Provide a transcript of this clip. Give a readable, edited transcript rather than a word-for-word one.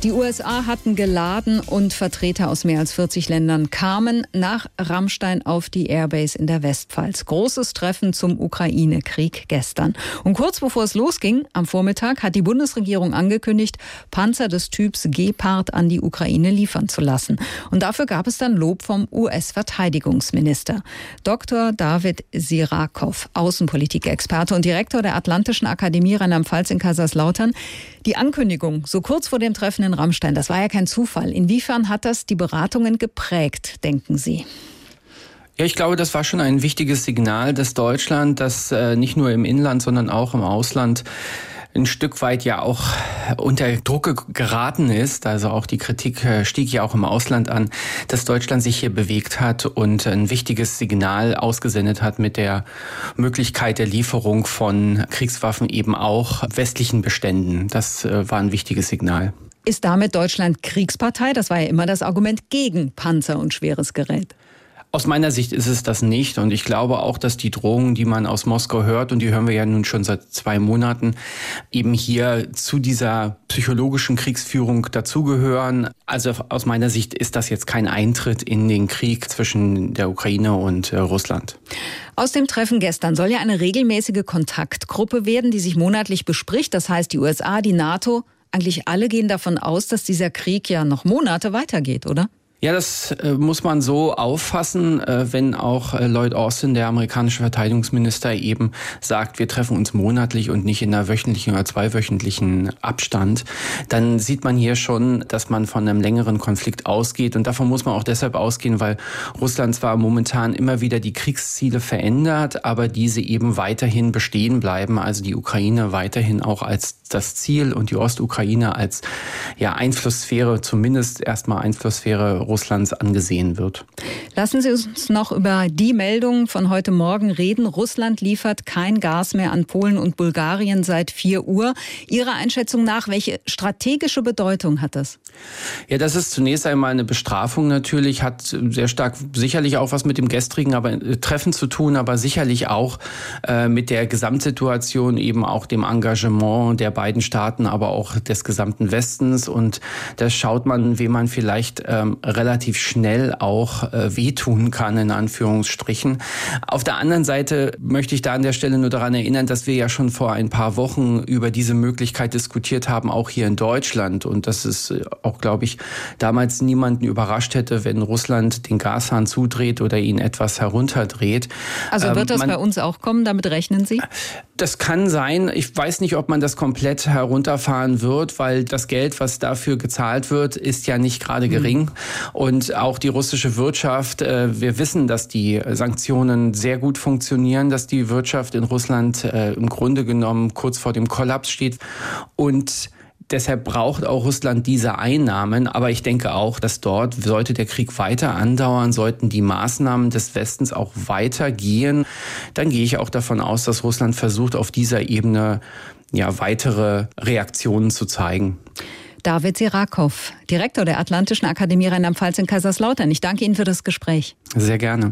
Die USA hatten geladen und Vertreter aus mehr als 40 Ländern kamen nach Ramstein auf die Airbase in der Westpfalz. Großes Treffen zum Ukraine-Krieg gestern. Und kurz bevor es losging, am Vormittag, hat die Bundesregierung angekündigt, Panzer des Typs Gepard an die Ukraine liefern zu lassen. Und dafür gab es dann Lob vom US-Verteidigungsminister. Dr. David Sirakow, Außenpolitik-Experte und Direktor der Atlantischen Akademie Rheinland-Pfalz in Kaiserslautern. Die Ankündigung, so kurz vor dem Treffen in Ramstein, das war ja kein Zufall. Inwiefern hat das die Beratungen geprägt, denken Sie? Ja, ich glaube, das war schon ein wichtiges Signal, dass Deutschland, das nicht nur im Inland, sondern auch im Ausland ein Stück weit ja auch unter Druck geraten ist. Also auch die Kritik stieg ja auch im Ausland an, dass Deutschland sich hier bewegt hat und ein wichtiges Signal ausgesendet hat mit der Möglichkeit der Lieferung von Kriegswaffen eben auch westlichen Beständen. Das war ein wichtiges Signal. Ist damit Deutschland Kriegspartei? Das war ja immer das Argument gegen Panzer und schweres Gerät. Aus meiner Sicht ist es das nicht. Und ich glaube auch, dass die Drohungen, die man aus Moskau hört, und die hören wir ja nun schon seit 2 Monaten, eben hier zu dieser psychologischen Kriegsführung dazugehören. Also aus meiner Sicht ist das jetzt kein Eintritt in den Krieg zwischen der Ukraine und Russland. Aus dem Treffen gestern soll ja eine regelmäßige Kontaktgruppe werden, die sich monatlich bespricht. Das heißt, die USA, die NATO, eigentlich alle gehen davon aus, dass dieser Krieg ja noch Monate weitergeht, oder? Ja, das muss man so auffassen, wenn auch Lloyd Austin, der amerikanische Verteidigungsminister, eben sagt, wir treffen uns monatlich und nicht in einer wöchentlichen oder 2-wöchentlichen Abstand. Dann sieht man hier schon, dass man von einem längeren Konflikt ausgeht. Und davon muss man auch deshalb ausgehen, weil Russland zwar momentan immer wieder die Kriegsziele verändert, aber diese eben weiterhin bestehen bleiben. Also die Ukraine weiterhin auch als das Ziel und die Ostukraine als Einflusssphäre, zumindest erstmal Einflusssphäre Russlands angesehen wird. Lassen Sie uns noch über die Meldung von heute Morgen reden. Russland liefert kein Gas mehr an Polen und Bulgarien seit 4 Uhr. Ihrer Einschätzung nach, welche strategische Bedeutung hat das? Ja, das ist zunächst einmal eine Bestrafung natürlich, hat sehr stark sicherlich auch was mit dem gestrigen Treffen zu tun, aber sicherlich auch mit der Gesamtsituation, eben auch dem Engagement der beiden Staaten, aber auch des gesamten Westens. Und da schaut man, wie man vielleicht relativ schnell auch wehtun kann, in Anführungsstrichen. Auf der anderen Seite möchte ich da an der Stelle nur daran erinnern, dass wir ja schon vor ein paar Wochen über diese Möglichkeit diskutiert haben, auch hier in Deutschland. Und dass es auch, glaube ich, damals niemanden überrascht hätte, wenn Russland den Gashahn zudreht oder ihn etwas herunterdreht. Also wird das bei uns auch kommen? Damit rechnen Sie? Das kann sein. Ich weiß nicht, ob man das komplett herunterfahren wird, weil das Geld, was dafür gezahlt wird, ist ja nicht gerade gering. Und auch die russische Wirtschaft, wir wissen, dass die Sanktionen sehr gut funktionieren, dass die Wirtschaft in Russland im Grunde genommen kurz vor dem Kollaps steht. Und deshalb braucht auch Russland diese Einnahmen. Aber ich denke auch, dass dort, sollte der Krieg weiter andauern, sollten die Maßnahmen des Westens auch weitergehen. Dann gehe ich auch davon aus, dass Russland versucht, auf dieser Ebene weitere Reaktionen zu zeigen. David Sirakow, Direktor der Atlantischen Akademie Rheinland-Pfalz in Kaiserslautern. Ich danke Ihnen für das Gespräch. Sehr gerne.